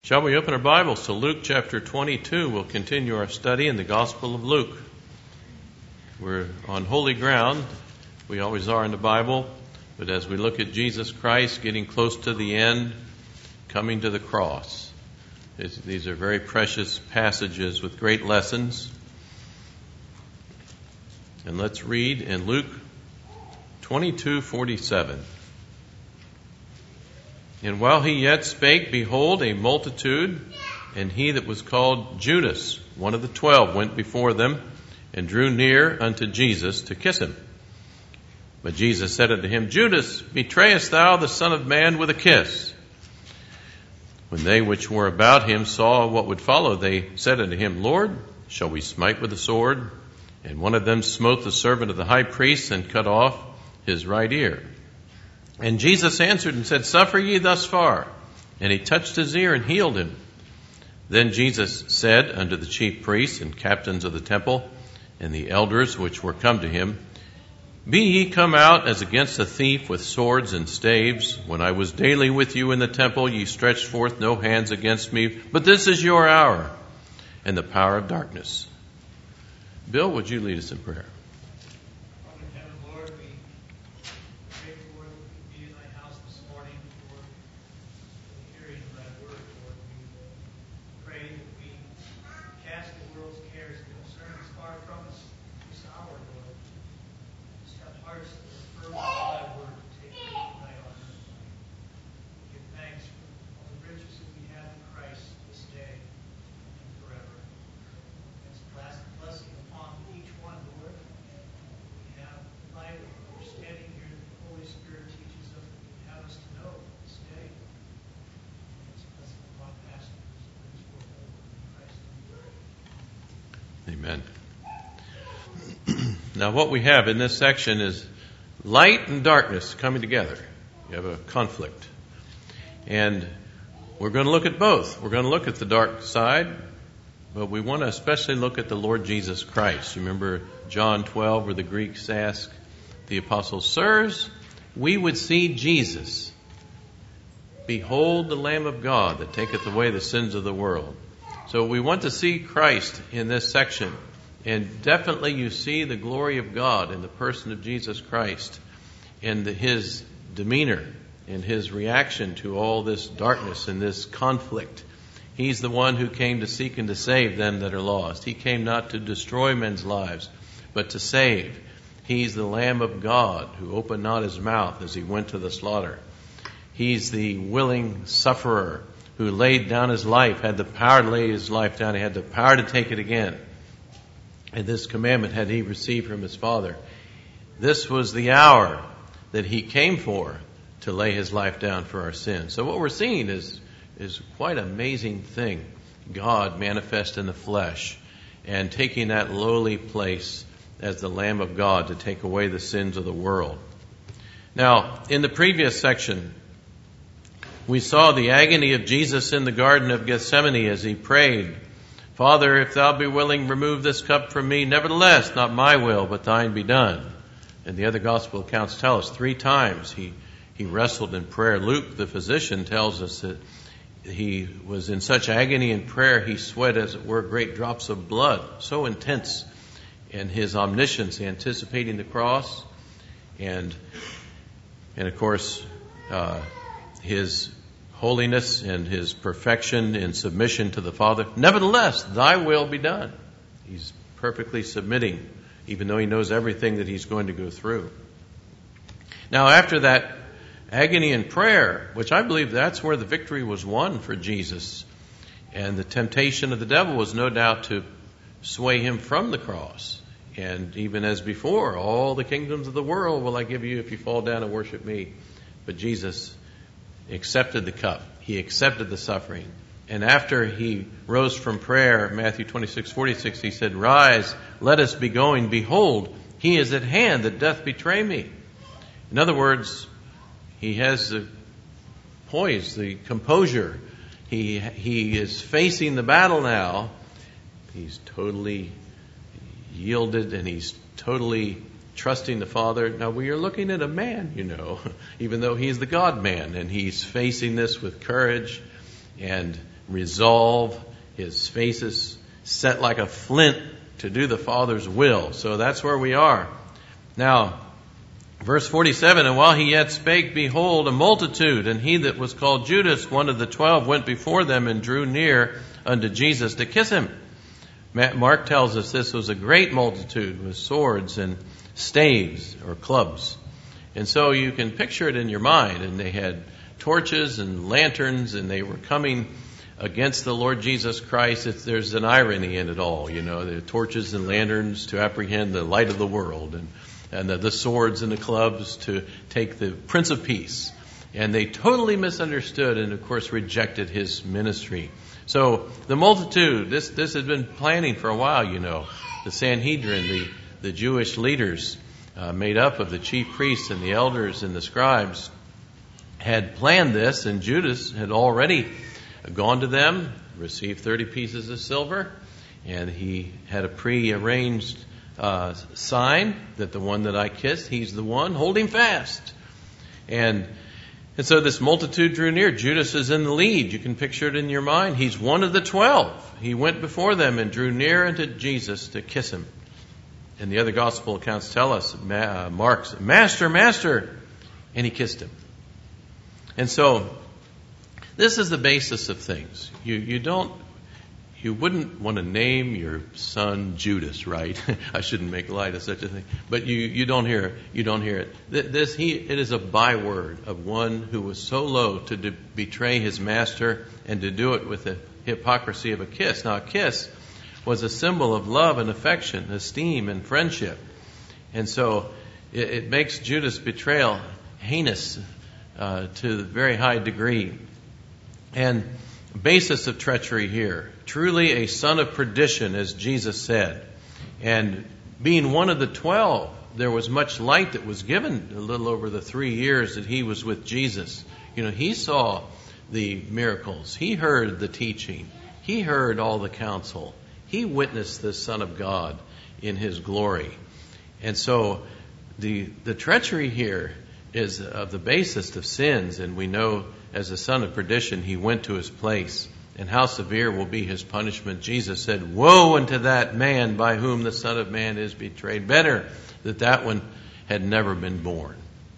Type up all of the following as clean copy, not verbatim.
Shall we open our Bibles to Luke chapter 22? We'll continue our study in the Gospel of Luke. We're on holy ground. We always are in the Bible. But as we look at Jesus Christ getting close to the end, coming to the cross, these are very precious passages with great lessons. And let's read in Luke 22:47. And while he yet spake, behold, a multitude, and he that was called Judas, one of the 12, went before them, and drew near unto Jesus to kiss him. But Jesus said unto him, Judas, betrayest thou the Son of Man with a kiss? When they which were about him saw what would follow, they said unto him, Lord, shall we smite with the sword? And one of them smote the servant of the high priest, and cut off his right ear. And Jesus answered and said, Suffer ye thus far. And he touched his ear and healed him. Then Jesus said unto the chief priests and captains of the temple, and the elders which were come to him, Be ye come out as against a thief with swords and staves? When I was daily with you in the temple, ye stretched forth no hands against me, but this is your hour, and the power of darkness. Bill, would you lead us in prayer? Amen. Now what we have in this section is light and darkness coming together. You have a conflict. And we're going to look at both. We're going to look at the dark side, but we want to especially look at the Lord Jesus Christ. You remember John 12 where the Greeks ask the apostles, Sirs, we would see Jesus. Behold the Lamb of God that taketh away the sins of the world. So we want to see Christ in this section. And definitely you see the glory of God in the person of Jesus Christ, and his demeanor and his reaction to all this darkness and this conflict. He's the one who came to seek and to save them that are lost. He came not to destroy men's lives, but to save. He's the Lamb of God who opened not his mouth as he went to the slaughter. He's the willing sufferer who laid down his life, had the power to lay his life down. He had the power to take it again. And this commandment had he received from his Father. This was the hour that he came for, to lay his life down for our sins. So what we're seeing is quite an amazing thing. God manifest in the flesh and taking that lowly place as the Lamb of God to take away the sins of the world. Now, in the previous section, we saw the agony of Jesus in the Garden of Gethsemane as he prayed, Father, if thou be willing, remove this cup from me. Nevertheless, not my will, but thine be done. And the other gospel accounts tell us 3 times he wrestled in prayer. Luke, the physician, tells us that he was in such agony in prayer, he sweat, as it were, great drops of blood. So intense in his omniscience, anticipating the cross. And of course, his holiness and his perfection in submission to the Father. Nevertheless, thy will be done. He's perfectly submitting, even though he knows everything that he's going to go through. Now, after that agony and prayer, which I believe that's where the victory was won for Jesus, and the temptation of the devil was no doubt to sway him from the cross. And even as before, all the kingdoms of the world will I give you if you fall down and worship me. But Jesus accepted the cup. He accepted the suffering. And after he rose from prayer, Matthew 26:46, he said, Rise, let us be going. Behold, he is at hand that doth betray me. In other words, he has the poise, the composure. He is facing the battle now. He's totally yielded and he's totally trusting the Father. Now, we are looking at a man, even though he's the God-man, and he's facing this with courage and resolve, his face is set like a flint to do the Father's will. So that's where we are. Now, verse 47, and while he yet spake, behold, a multitude, and he that was called Judas, one of the 12, went before them and drew near unto Jesus to kiss him. Mark tells us this was a great multitude with swords and staves or clubs. And so you can picture it in your mind. And they had torches and lanterns, and they were coming against the Lord Jesus Christ. There's an irony in it all, the torches and lanterns to apprehend the light of the world, and the swords and the clubs to take the Prince of Peace. And they totally misunderstood and, of course, rejected his ministry. So the multitude, this has been planning for a while, The Sanhedrin, the Jewish leaders made up of the chief priests and the elders and the scribes had planned this, and Judas had already gone to them, received 30 pieces of silver, and he had a pre-arranged sign that the one that I kissed, he's the one, hold him fast. And so this multitude drew near. Judas is in the lead. You can picture it in your mind. He's one of the 12. He went before them and drew near unto Jesus to kiss him. And the other gospel accounts tell us, Mark's, Master, Master, and he kissed him. And so this is the basis of things. You wouldn't want to name your son Judas, right? I shouldn't make light of such a thing. But you don't hear it. You don't hear it. It is a byword of one who was so low to betray his master and to do it with the hypocrisy of a kiss. Now, a kiss was a symbol of love and affection, esteem and friendship. And so it makes Judas' betrayal heinous to the very high degree. And basis of treachery here, truly a son of perdition, as Jesus said. And being one of the 12, there was much light that was given a little over the 3 years that he was with Jesus. He saw the miracles. He heard the teaching. He heard all the counsel. He witnessed the Son of God in his glory. And so the treachery here is of the basest of sins, and we know as a son of perdition, he went to his place. And how severe will be his punishment. Jesus said, woe unto that man by whom the Son of Man is betrayed. Better that one had never been born.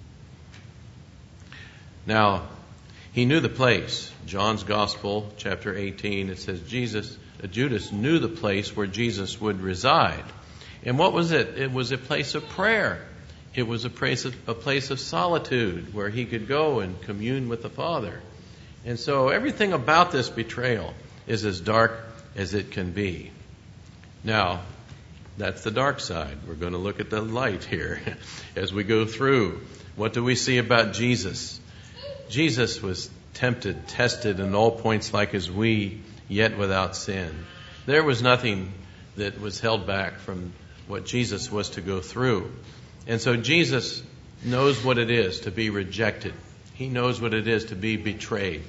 Now, he knew the place. John's Gospel, chapter 18, it says Judas knew the place where Jesus would reside. And what was it? It was a place of prayer. It was a place of solitude where he could go and commune with the Father. And so everything about this betrayal is as dark as it can be. Now, that's the dark side. We're going to look at the light here as we go through. What do we see about Jesus? Jesus was tempted, tested in all points like as we, yet without sin. There was nothing that was held back from what Jesus was to go through. And so Jesus knows what it is to be rejected. He knows what it is to be betrayed.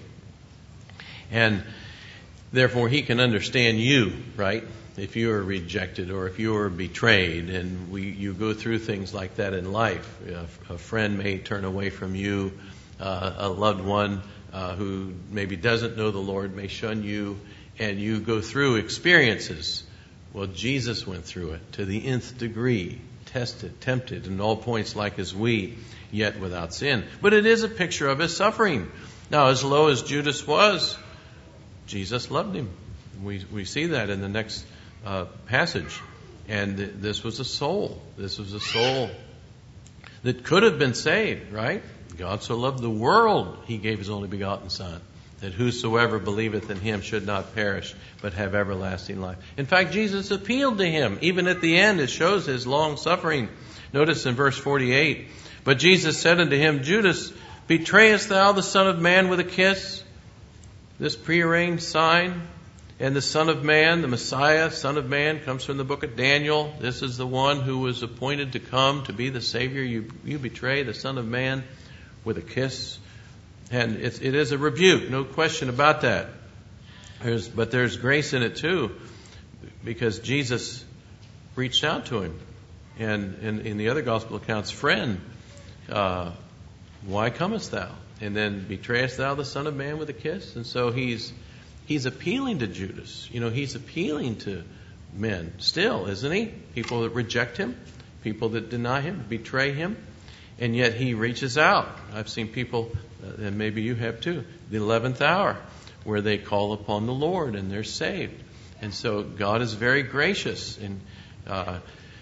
And therefore he can understand you, right? If you are rejected or if you are betrayed, and you go through things like that in life. A friend may turn away from you. A loved one who maybe doesn't know the Lord may shun you, and you go through experiences. Well, Jesus went through it to the nth degree. Tested, tempted in all points like as we, yet without sin. But it is a picture of his suffering. Now, as low as Judas was, Jesus loved him. We see that in the next passage. And this was a soul. This was a soul that could have been saved, right? God so loved the world, he gave his only begotten Son, that whosoever believeth in him should not perish, but have everlasting life. In fact, Jesus appealed to him. Even at the end, it shows his long suffering. Notice in verse 48, but Jesus said unto him, Judas, betrayest thou the Son of Man with a kiss? This prearranged sign. And the Son of Man, the Messiah, Son of Man, comes from the book of Daniel. This is the one who was appointed to come to be the Savior. You betray the Son of Man with a kiss. And it is a rebuke, no question about that. But there's grace in it too, because Jesus reached out to him. And in the other gospel accounts, friend, why comest thou? And then betrayest thou the Son of Man with a kiss? And so he's he's appealing to Judas. He's appealing to men still, isn't he? People that reject him, people that deny him, betray him, and yet he reaches out. I've seen people, and maybe you have too, the 11th hour, where they call upon the Lord and they're saved. And so God is very gracious. And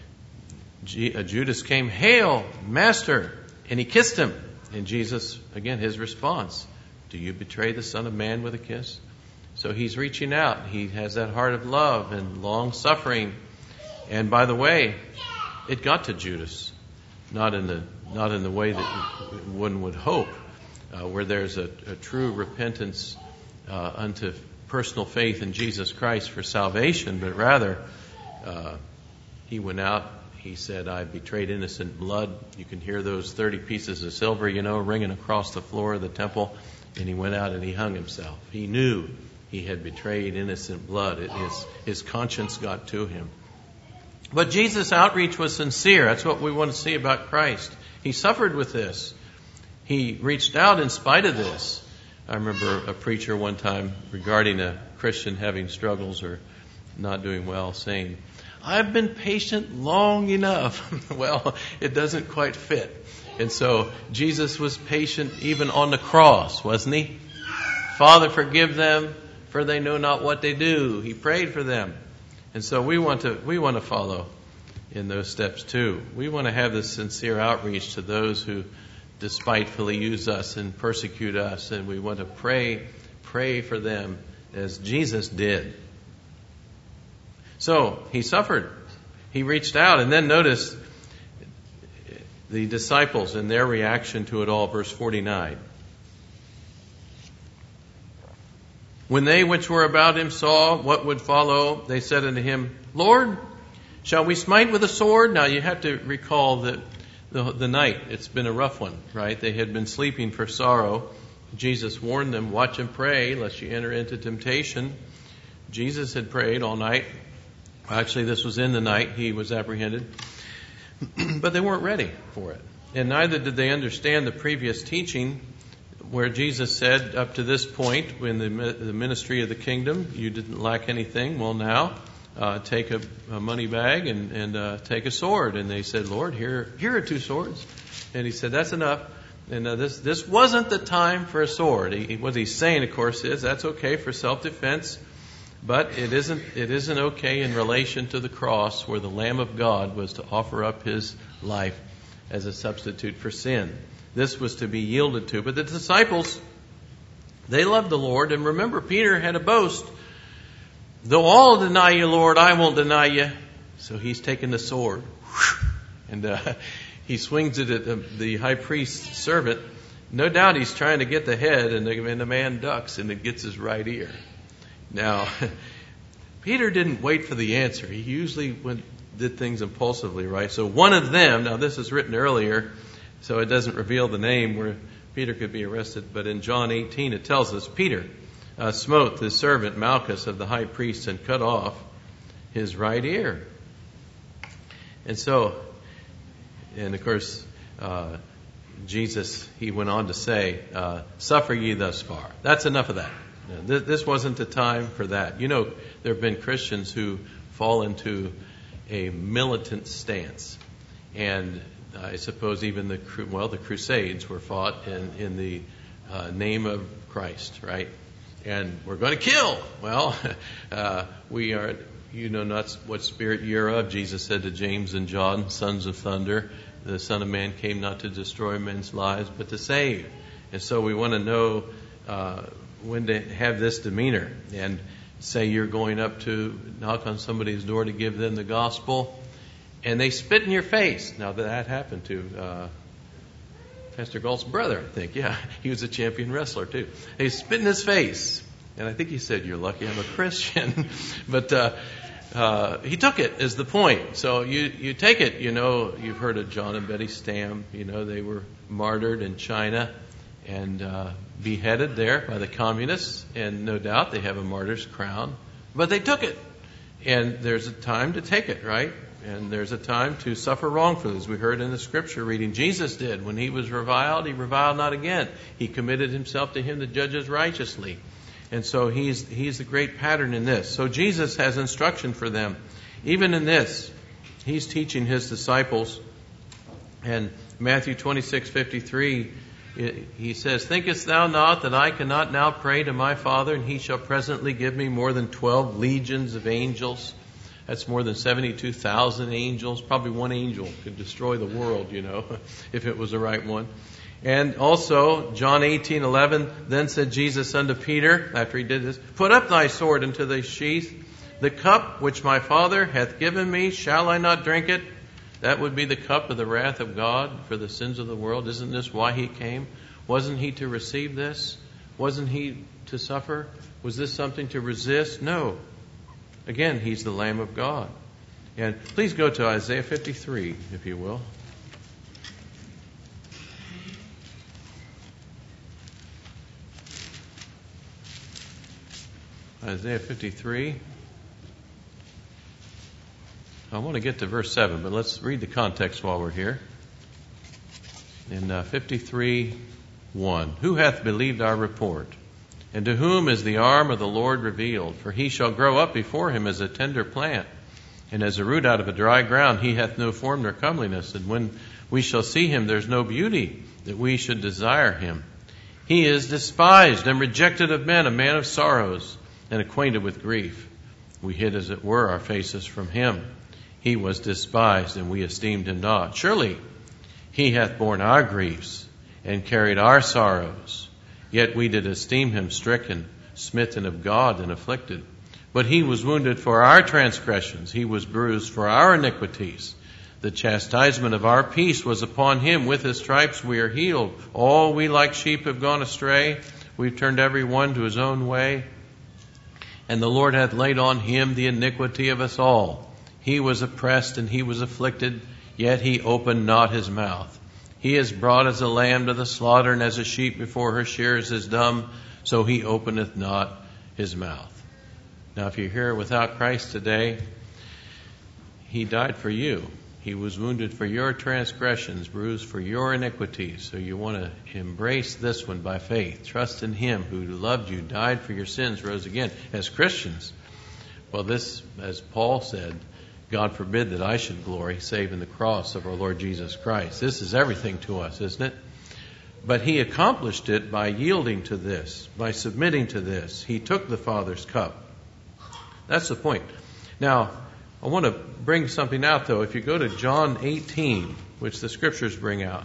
Judas came, "Hail, Master!" and he kissed him. And Jesus, again, his response, "Do you betray the Son of Man with a kiss?" So he's reaching out. He has that heart of love and long suffering. And by the way, it got to Judas, not in the way that one would hope, where there's a true repentance unto personal faith in Jesus Christ for salvation, but rather he went out. He said, "I betrayed innocent blood." You can hear those 30 pieces of silver, ringing across the floor of the temple. And he went out and he hung himself. He knew he had betrayed innocent blood. His conscience got to him. But Jesus' outreach was sincere. That's what we want to see about Christ. He suffered with this. He reached out in spite of this. I remember a preacher one time regarding a Christian having struggles or not doing well saying, "I've been patient long enough." Well, it doesn't quite fit. And so Jesus was patient even on the cross, wasn't he? "Father, forgive them, for they know not what they do." He prayed for them. And so we want to follow in those steps too. We want to have this sincere outreach to those who despitefully use us and persecute us, and we want to pray for them as Jesus did. So he suffered. He reached out, and then notice the disciples and their reaction to it all. Verse 49. "When they which were about him saw what would follow, they said unto him, Lord, shall we smite with a sword?" Now you have to recall that the night, it's been a rough one, right? They had been sleeping for sorrow. Jesus warned them, "Watch and pray, lest you enter into temptation." Jesus had prayed all night. Actually, this was in the night he was apprehended. But they weren't ready for it. And neither did they understand the previous teaching where Jesus said, up to this point, in the ministry of the kingdom, you didn't lack anything. Well, now, take a money bag and take a sword. And they said, "Lord, here are 2 swords." And he said, "That's enough." And this wasn't the time for a sword. What he's saying, of course, is that's okay for self-defense. But it isn't okay in relation to the cross, where the Lamb of God was to offer up his life as a substitute for sin. This was to be yielded to. But the disciples, they loved the Lord. And remember, Peter had a boast. "Though all deny you, Lord, I won't deny you." So he's taken the sword. And he swings it at the high priest's servant. No doubt he's trying to get the head, and the man ducks, and it gets his right ear. Now, Peter didn't wait for the answer. He usually did things impulsively, right? So one of them, now this is written earlier, so it doesn't reveal the name where Peter could be arrested, but in John 18 it tells us, Peter smote the servant Malchus of the high priest and cut off his right ear. And so, and of course, Jesus, he went on to say, "Suffer ye thus far." That's enough of that. This wasn't the time for that. There have been Christians who fall into a militant stance. And I suppose even the Crusades were fought in the name of Christ, right? And we're going to kill. Well, we are, not what spirit you're of. Jesus said to James and John, sons of thunder, the Son of Man came not to destroy men's lives, but to save. And so we want to know when to have this demeanor and say you're going up to knock on somebody's door to give them the gospel, and they spit in your face. Now that happened to Pastor Galt's brother, I think. Yeah, he was a champion wrestler too. They spit in his face, and I think he said, "You're lucky I'm a Christian." But he took it as the point. So you take it. You've heard of John and Betty Stam. They were martyred in China and beheaded there by the communists, and no doubt they have a martyr's crown. But they took it. And there's a time to take it, right? And there's a time to suffer wrongfully, as we heard in the scripture reading. Jesus did. When he was reviled, he reviled not again. He committed himself to him that judges righteously. And so he's the great pattern in this. So Jesus has instruction for them. Even in this, he's teaching his disciples. And Matthew 26:53, he says, "Thinkest thou not that I cannot now pray to my Father, and he shall presently give me more than 12 legions of angels?" That's more than 72,000 angels. Probably one angel could destroy the world, if it was the right one. And also, John 18:11, "Then said Jesus unto Peter," after he did this, "Put up thy sword into thy sheath. The cup which my Father hath given me, shall I not drink it?" That would be the cup of the wrath of God for the sins of the world. Isn't this why he came? Wasn't he to receive this? Wasn't he to suffer? Was this something to resist? No. Again, he's the Lamb of God. And please go to Isaiah 53, if you will. Isaiah 53. I want to get to verse 7, but let's read the context while we're here. In 53:1, "Who hath believed our report? And to whom is the arm of the Lord revealed? For he shall grow up before him as a tender plant, and as a root out of a dry ground. He hath no form nor comeliness, and when we shall see him, there's no beauty that we should desire him. He is despised and rejected of men, a man of sorrows, and acquainted with grief. We hid, as it were, our faces from him. He was despised, and we esteemed him not. Surely he hath borne our griefs, and carried our sorrows. Yet we did esteem him stricken, smitten of God, and afflicted. But he was wounded for our transgressions, he was bruised for our iniquities. The chastisement of our peace was upon him. With his stripes we are healed. All we like sheep have gone astray. We've turned every one to his own way. And the Lord hath laid on him the iniquity of us all. He was oppressed and he was afflicted, yet he opened not his mouth. He is brought as a lamb to the slaughter, and as a sheep before her shearers is dumb, so he openeth not his mouth." Now, if you're here without Christ today, he died for you. He was wounded for your transgressions, bruised for your iniquities. So you want to embrace this one by faith. Trust in him who loved you, died for your sins, rose again. As Christians, well, this, as Paul said, "God forbid that I should glory, save in the cross of our Lord Jesus Christ." This is everything to us, isn't it? But he accomplished it by yielding to this, by submitting to this. He took the Father's cup. That's the point. Now, I want to bring something out, though. If you go to John 18, which the Scriptures bring out,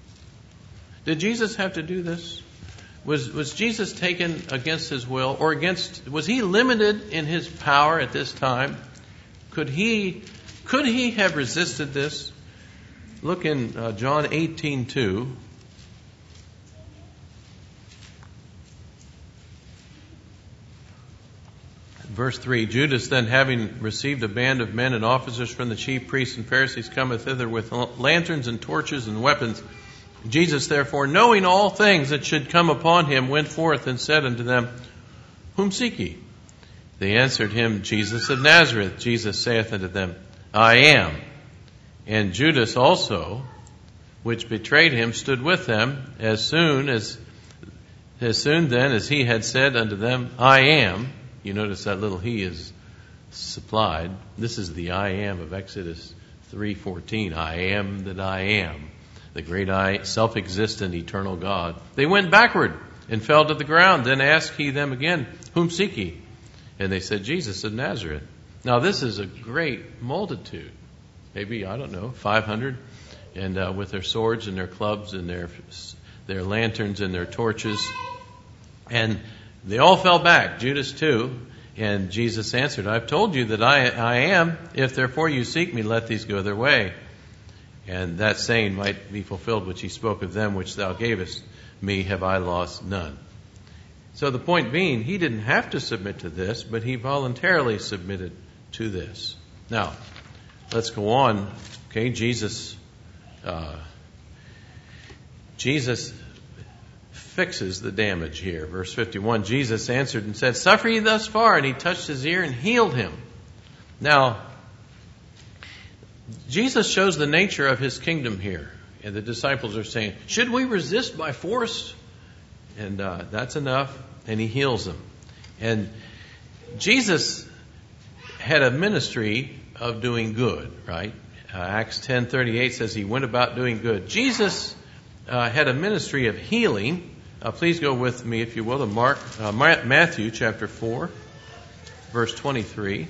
did Jesus have to do this? Was Jesus taken against his will, or was he limited in his power at this time? Could he have resisted this? Look in John 18:2. Verse 3, "Judas then, having received a band of men and officers from the chief priests and Pharisees, cometh thither with lanterns and torches and weapons. Jesus therefore, knowing all things that should come upon him, went forth and said unto them, Whom seek ye? They answered him, Jesus of Nazareth. Jesus saith unto them, I am. And Judas also, which betrayed him, stood with them. As soon then as he had said unto them, I am." You notice that little "he" is supplied. This is the I am of Exodus 3:14. I am that I am, the great I, self-existent, eternal God. They went backward and fell to the ground. Then asked he them again, Whom seek ye? And they said, Jesus of Nazareth. Now this is a great multitude. Maybe, 500. And with their swords and their clubs and their lanterns and their torches. And they all fell back, Judas too. And Jesus answered, I've told you that I am. If therefore you seek me, let these go their way. And that saying might be fulfilled which he spoke of them which thou gavest me, have I lost none. So the point being, he didn't have to submit to this, but he voluntarily submitted to this. Now, let's go on. Okay, Jesus fixes the damage here. Verse 51, Jesus answered and said, Suffer ye thus far? And he touched his ear and healed him. Now, Jesus shows the nature of his kingdom here. And the disciples are saying, should we resist by force? And that's enough. And he heals them. And Jesus had a ministry of doing good, right? Acts 10:38 says he went about doing good. Jesus had a ministry of healing. Please go with me, if you will, to Matthew chapter 4, verse 23.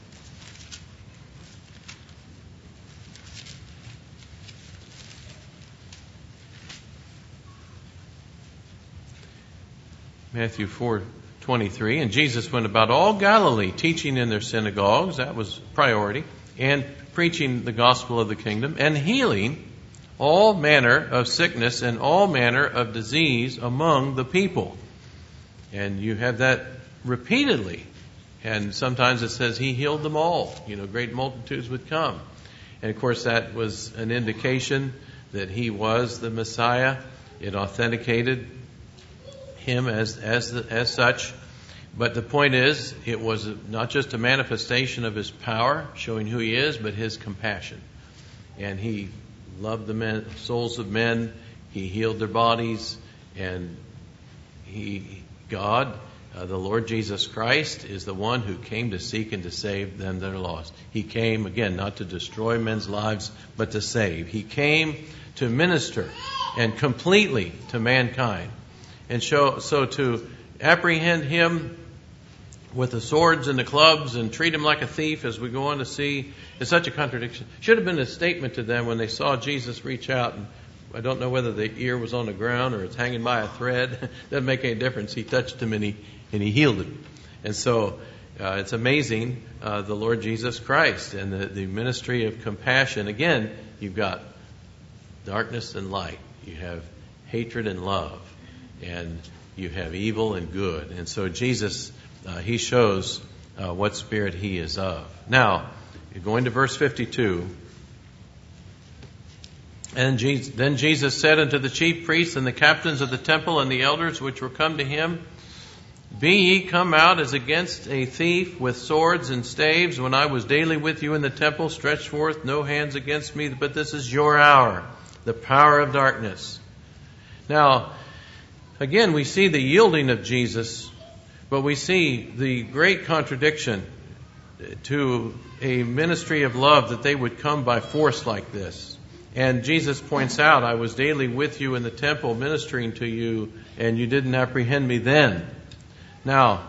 Matthew 4:23, and Jesus went about all Galilee, teaching in their synagogues, that was priority, and preaching the gospel of the kingdom, and healing all manner of sickness and all manner of disease among the people. And you have that repeatedly. And sometimes it says he healed them all. Great multitudes would come. And of course that was an indication that he was the Messiah. It authenticated him as such. But the point is, it was not just a manifestation of his power, showing who he is, but his compassion. And he loved the souls of men. He healed their bodies. And God, the Lord Jesus Christ, is the one who came to seek and to save them that are lost. He came, again, not to destroy men's lives, but to save. He came to minister and completely to mankind. And so to apprehend him with the swords and the clubs and treat him like a thief, as we go on to see, is such a contradiction. Should have been a statement to them when they saw Jesus reach out. And I don't know whether the ear was on the ground or it's hanging by a thread. Doesn't make any difference. He touched him and he healed him. And so it's amazing, the Lord Jesus Christ and the ministry of compassion. Again, you've got darkness and light. You have hatred and love. And you have evil and good. And so Jesus, he shows what spirit he is of. Now, going to verse 52. And then Jesus said unto the chief priests and the captains of the temple and the elders which were come to him, Be ye come out as against a thief with swords and staves, when I was daily with you in the temple, stretched forth no hands against me, but this is your hour, the power of darkness. Now, again, we see the yielding of Jesus, but we see the great contradiction to a ministry of love, that they would come by force like this. And Jesus points out, I was daily with you in the temple ministering to you, and you didn't apprehend me then. Now,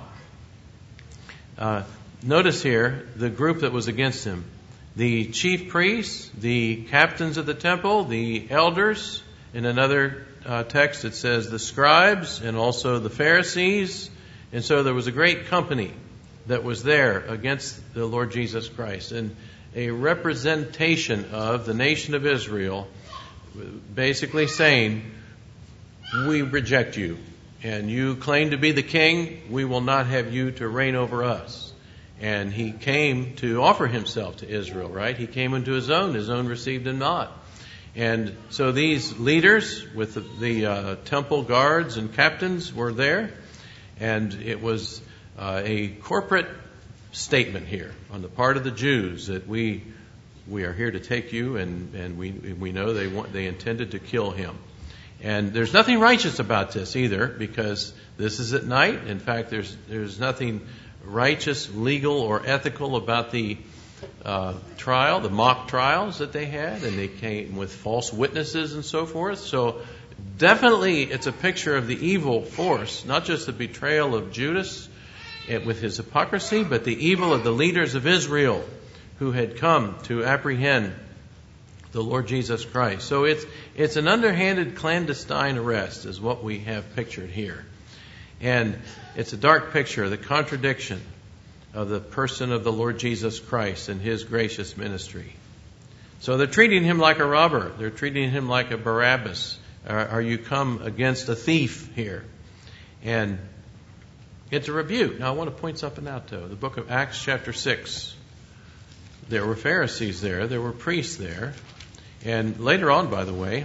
notice here the group that was against him. The chief priests, the captains of the temple, the elders. In another text it says the scribes and also the Pharisees. And so there was a great company that was there against the Lord Jesus Christ. And a representation of the nation of Israel, basically saying, we reject you. And you claim to be the king, we will not have you to reign over us. And he came to offer himself to Israel, right? He came unto his own received him not. And so these leaders with the temple guards and captains were there. And it was a corporate statement here on the part of the Jews that we are here to take you, and we know they intended to kill him. And there's nothing righteous about this either, because this is at night. In fact, there's nothing righteous, legal, or ethical about the trial, the mock trials that they had, and they came with false witnesses and so forth. So definitely it's a picture of the evil force, not just the betrayal of Judas with his hypocrisy, but the evil of the leaders of Israel who had come to apprehend the Lord Jesus Christ. So it's an underhanded, clandestine arrest is what we have pictured here. And it's a dark picture, the contradiction of the person of the Lord Jesus Christ and his gracious ministry. So they're treating him like a robber. They're treating him like a Barabbas. Are you come against a thief here? And it's a rebuke. Now I want to point something out though. The book of Acts chapter 6. There were Pharisees there. There were priests there. And later on, by the way,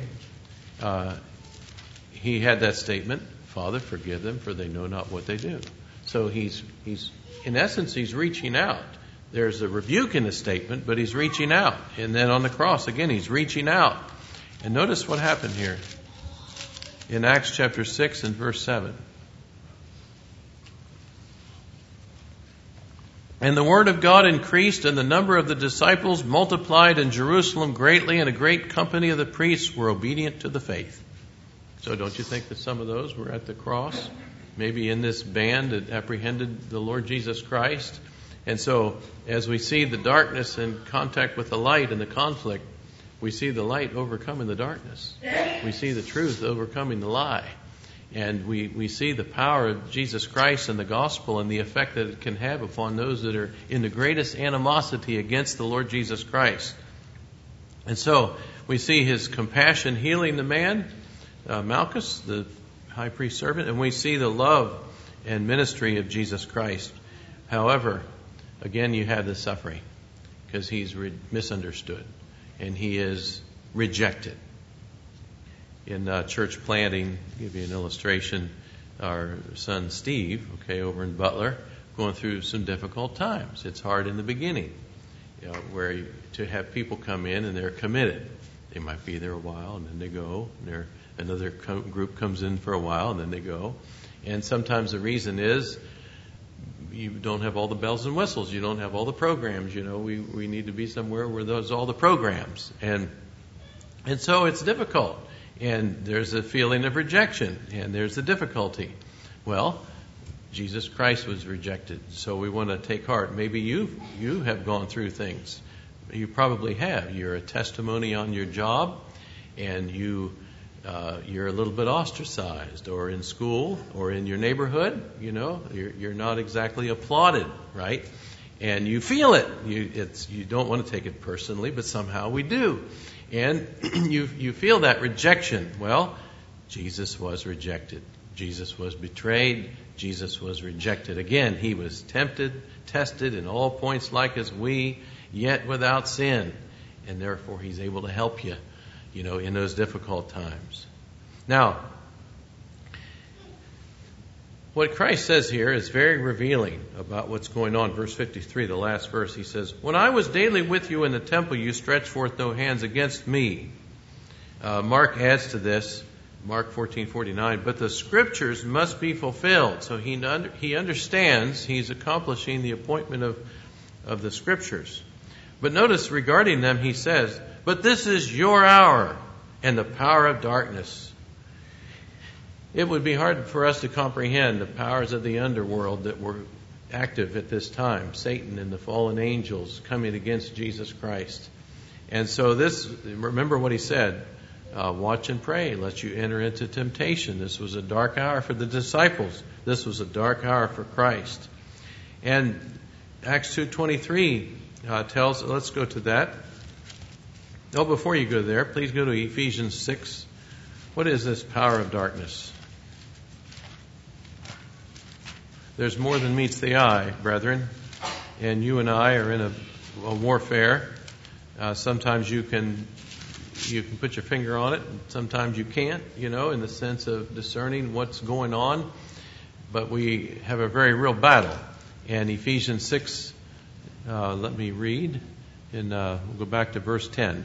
he had that statement, Father, forgive them, for they know not what they do. So he's in essence, he's reaching out. There's a rebuke in the statement, but he's reaching out. And then on the cross, again, he's reaching out. And notice what happened here in Acts chapter 6 and verse 7. And the word of God increased, and the number of the disciples multiplied in Jerusalem greatly, and a great company of the priests were obedient to the faith. So don't you think that some of those were at the cross? Maybe in this band that apprehended the Lord Jesus Christ. And so as we see the darkness in contact with the light and the conflict, we see the light overcoming the darkness. We see the truth overcoming the lie. And we see the power of Jesus Christ and the gospel and the effect that it can have upon those that are in the greatest animosity against the Lord Jesus Christ. And so we see his compassion healing the man, Malchus, the high priest servant, and we see the love and ministry of Jesus Christ. However, again, you have the suffering because he's misunderstood and he is rejected. In church planting, I'll give you an illustration. Our son Steve, over in Butler, going through some difficult times. It's hard in the beginning, to have people come in and they're committed. They might be there a while and then they go. And another group comes in for a while and then they go. And sometimes the reason is you don't have all the bells and whistles. You don't have all the programs. We need to be somewhere where there's all the programs. And so it's difficult. And there's a feeling of rejection, and there's a difficulty. Well, Jesus Christ was rejected, so we want to take heart. Maybe you have gone through things. You probably have. You're a testimony on your job, and you're a little bit ostracized, or in school, or in your neighborhood. You're not exactly applauded, right? And you feel it. You don't want to take it personally, but somehow we do. And you feel that rejection. Well, Jesus was rejected. Jesus was betrayed. Jesus was rejected. Again, he was tempted, tested in all points like as we, yet without sin. And therefore, he's able to help you, in those difficult times. Now, what Christ says here is very revealing about what's going on. Verse 53, the last verse, he says, "When I was daily with you in the temple, you stretched forth no hands against me." Mark adds to this, Mark 14:49, "But the scriptures must be fulfilled." So he understands he's accomplishing the appointment of the scriptures. But notice regarding them, he says, "But this is your hour and the power of darkness." It would be hard for us to comprehend the powers of the underworld that were active at this time. Satan and the fallen angels coming against Jesus Christ. And so remember what he said, watch and pray lest you enter into temptation. This was a dark hour for the disciples. This was a dark hour for Christ. And Acts 2:23 tells, let's go to that. Before you go there, please go to Ephesians 6. What is this power of darkness? There's more than meets the eye, brethren, and you and I are in a warfare. Sometimes you can put your finger on it, and sometimes you can't, in the sense of discerning what's going on. But we have a very real battle. And Ephesians 6, let me read, and we'll go back to verse 10.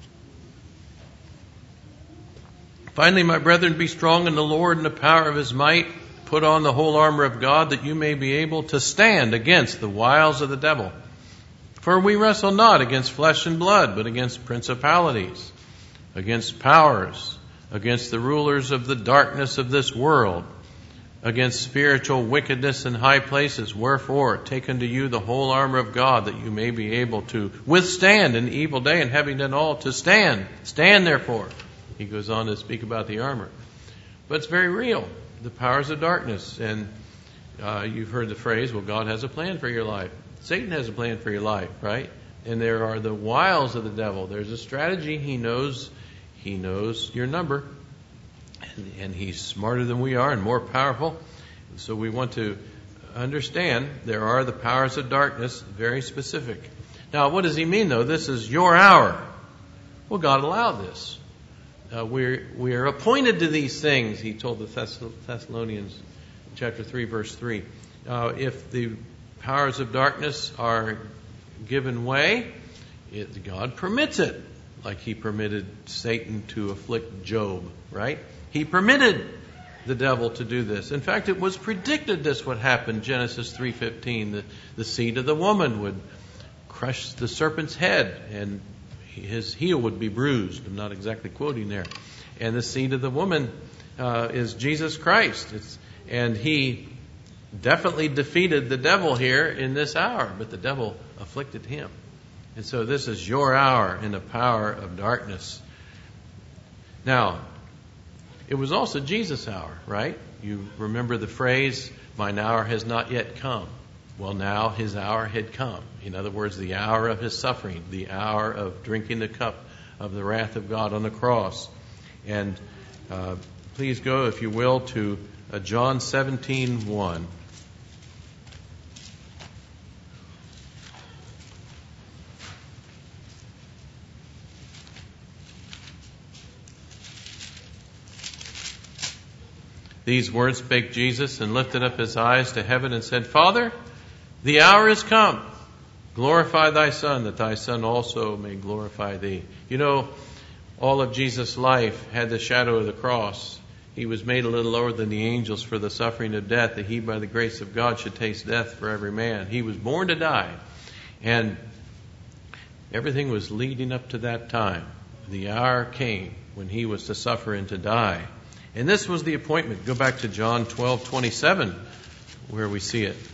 "Finally, my brethren, be strong in the Lord and the power of his might. Put on the whole armor of God, that you may be able to stand against the wiles of the devil. For we wrestle not against flesh and blood, but against principalities, against powers, against the rulers of the darkness of this world, against spiritual wickedness in high places. Wherefore, take unto you the whole armor of God, that you may be able to withstand in the evil day, and having done all, to stand. Stand therefore." He goes on to speak about the armor. But it's very real. The powers of darkness. And you've heard the phrase, well, God has a plan for your life. Satan has a plan for your life, right? And there are the wiles of the devil. There's a strategy. He knows your number. And he's smarter than we are and more powerful. So we want to understand there are the powers of darkness, very specific. Now, what does he mean, though? This is your hour. Well, God allowed this. We are appointed to these things, he told the Thessalonians, chapter 3, verse 3. If the powers of darkness are given way, God permits it, like he permitted Satan to afflict Job, right? He permitted the devil to do this. In fact, it was predicted this would happen. Genesis 3:15, the seed of the woman would crush the serpent's head and his heel would be bruised. I'm not exactly quoting there. And the seed of the woman is Jesus Christ. And he definitely defeated the devil here in this hour, but the devil afflicted him. And so this is your hour in the power of darkness. Now, it was also Jesus' hour, right? You remember the phrase, "Mine hour has not yet come." Well, now his hour had come. In other words, the hour of his suffering, the hour of drinking the cup of the wrath of God on the cross. And please go, if you will, to John 17:1. These words spake Jesus, and lifted up his eyes to heaven, and said, "Father, the hour is come. Glorify thy Son, that thy Son also may glorify thee." You know, all of Jesus' life had the shadow of the cross. He was made a little lower than the angels for the suffering of death, that he, by the grace of God, should taste death for every man. He was born to die. And everything was leading up to that time. The hour came when he was to suffer and to die. And this was the appointment. Go back to John 12:27, where we see it.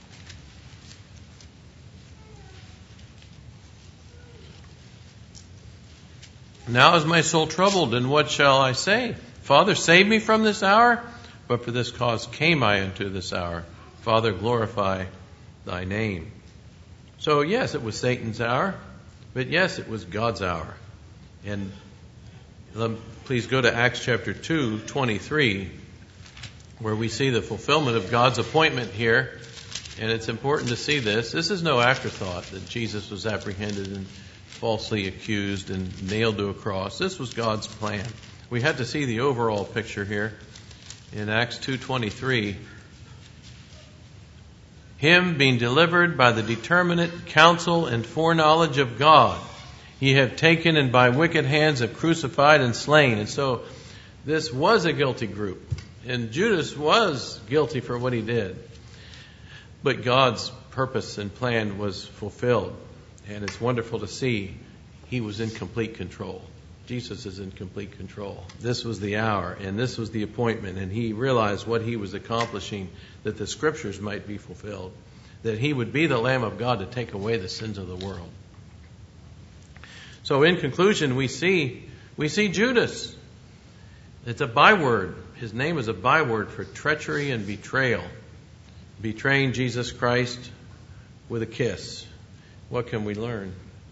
"Now is my soul troubled, and what shall I say? Father, save me from this hour. But for this cause came I into this hour. Father, glorify thy name." So yes, it was Satan's hour, but yes, it was God's hour. And please go to Acts chapter 2:23, where we see the fulfillment of God's appointment here. And it's important to see this. This is no afterthought that Jesus was apprehended and falsely accused and nailed to a cross. This was God's plan. We had to see the overall picture here. In Acts 2:23, "Him being delivered by the determinate counsel and foreknowledge of God, ye have taken and by wicked hands have crucified and slain." And so this was a guilty group. And Judas was guilty for what he did. But God's purpose and plan was fulfilled. And it's wonderful to see he was in complete control. Jesus is in complete control. This was the hour, and this was the appointment. And he realized what he was accomplishing, that the scriptures might be fulfilled, that he would be the Lamb of God to take away the sins of the world. So in conclusion, we see Judas. It's a byword. His name is a byword for treachery and betrayal. Betraying Jesus Christ with a kiss. What can we learn?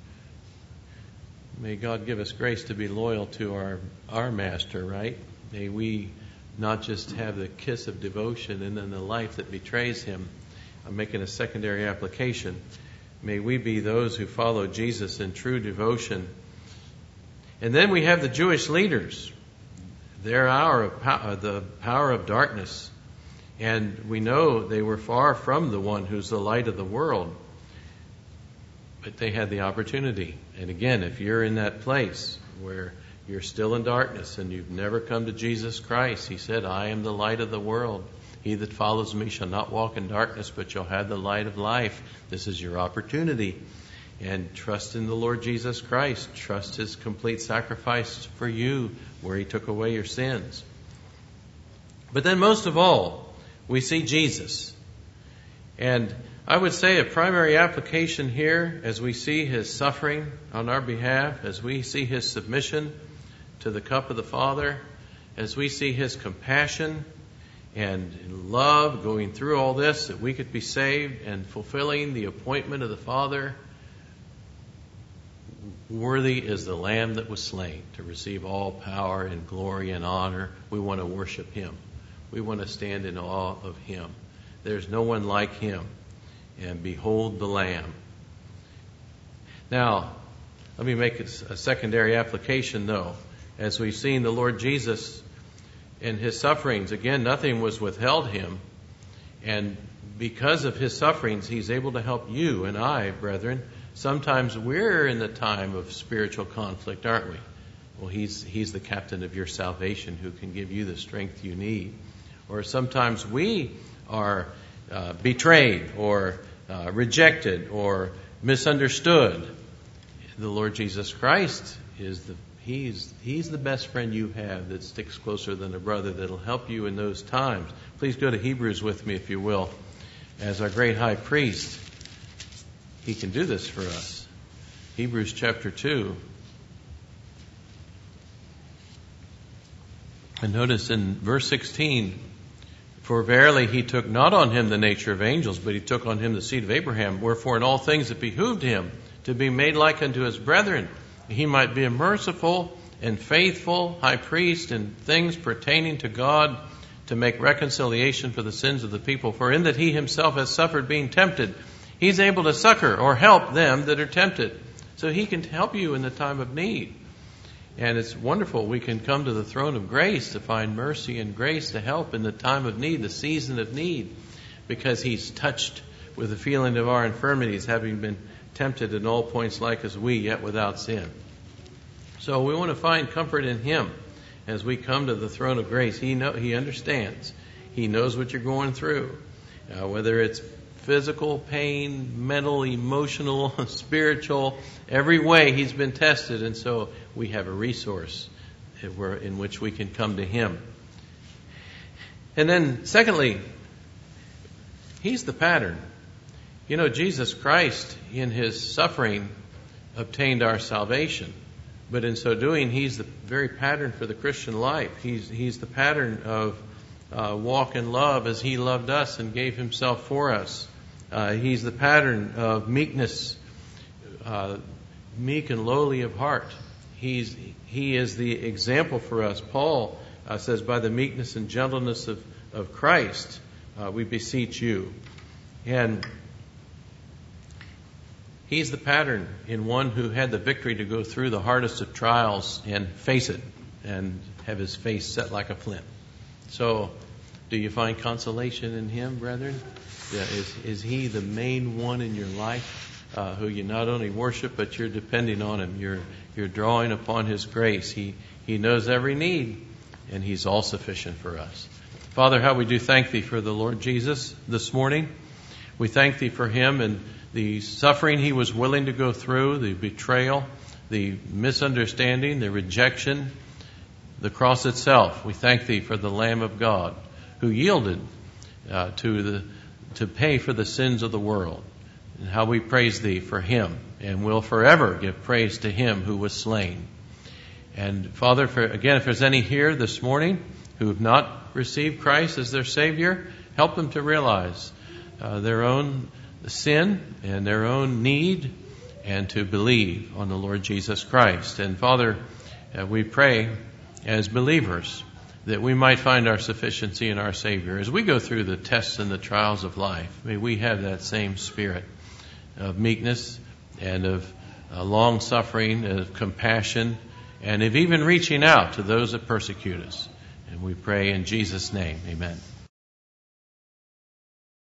May God give us grace to be loyal to our master, right? May we not just have the kiss of devotion and then the life that betrays him. I'm making a secondary application. May we be those who follow Jesus in true devotion. And then we have the Jewish leaders, their hour of the power of darkness. And we know they were far from the one who's the light of the world. But they had the opportunity. And again, if you're in that place where you're still in darkness and you've never come to Jesus Christ, he said, "I am the light of the world. He that follows me shall not walk in darkness, but shall have the light of life." This is your opportunity. And trust in the Lord Jesus Christ. Trust his complete sacrifice for you, where he took away your sins. But then most of all, we see Jesus. And I would say a primary application here, as we see his suffering on our behalf, as we see his submission to the cup of the Father, as we see his compassion and love going through all this, that we could be saved and fulfilling the appointment of the Father. Worthy is the Lamb that was slain to receive all power and glory and honor. We want to worship him. We want to stand in awe of him. There's no one like him. And behold the Lamb. Now, let me make a secondary application, though. As we've seen the Lord Jesus in his sufferings, again, nothing was withheld him. And because of his sufferings, he's able to help you and I, brethren. Sometimes we're in the time of spiritual conflict, aren't we? Well, He's the captain of your salvation who can give you the strength you need. Or sometimes we are betrayed or rejected or misunderstood. The Lord Jesus Christ He's the best friend you have that sticks closer than a brother that'll help you in those times. Please go to Hebrews with me, if you will. As our great high priest, He can do this for us. Hebrews chapter 2. And notice in verse 16, for verily He took not on Him the nature of angels, but He took on Him the seed of Abraham. Wherefore in all things it behooved Him to be made like unto His brethren, He might be a merciful and faithful high priest in things pertaining to God, to make reconciliation for the sins of the people. For in that He Himself has suffered being tempted, He's able to succor or help them that are tempted. So He can help you in the time of need. And it's wonderful. We can come to the throne of grace to find mercy and grace to help in the time of need, the season of need, because He's touched with the feeling of our infirmities, having been tempted in all points like as we, yet without sin. So we want to find comfort in Him as we come to the throne of grace. He understands. He knows what you're going through, whether it's physical pain, mental, emotional, spiritual, every way He's been tested. And so we have a resource in which we can come to Him. And then secondly, He's the pattern. You know, Jesus Christ in His suffering obtained our salvation. But in so doing, He's the very pattern for the Christian life. He's the pattern of walk in love as He loved us and gave Himself for us. He's the pattern of meekness, meek and lowly of heart. He is the example for us. Paul says, by the meekness and gentleness of Christ, we beseech you. And He's the pattern in one who had the victory to go through the hardest of trials and face it and have his face set like a flint. So, do you find consolation in Him, brethren? Is He the main one in your life who you not only worship, but you're depending on Him? You're drawing upon His grace. He knows every need, and He's all sufficient for us. Father, how we do thank Thee for the Lord Jesus this morning. We thank Thee for Him and the suffering He was willing to go through, the betrayal, the misunderstanding, the rejection, the cross itself. We thank Thee for the Lamb of God who yielded to pay for the sins of the world. And how we praise Thee for Him, and will forever give praise to Him who was slain. And Father, if there's any here this morning who have not received Christ as their Savior, help them to realize their own sin and their own need, and to believe on the Lord Jesus Christ. And Father, we pray as believers that we might find our sufficiency in our Savior. As we go through the tests and the trials of life, may we have that same spirit of meekness and of long suffering, of compassion, and of even reaching out to those that persecute us. And we pray in Jesus' name, amen.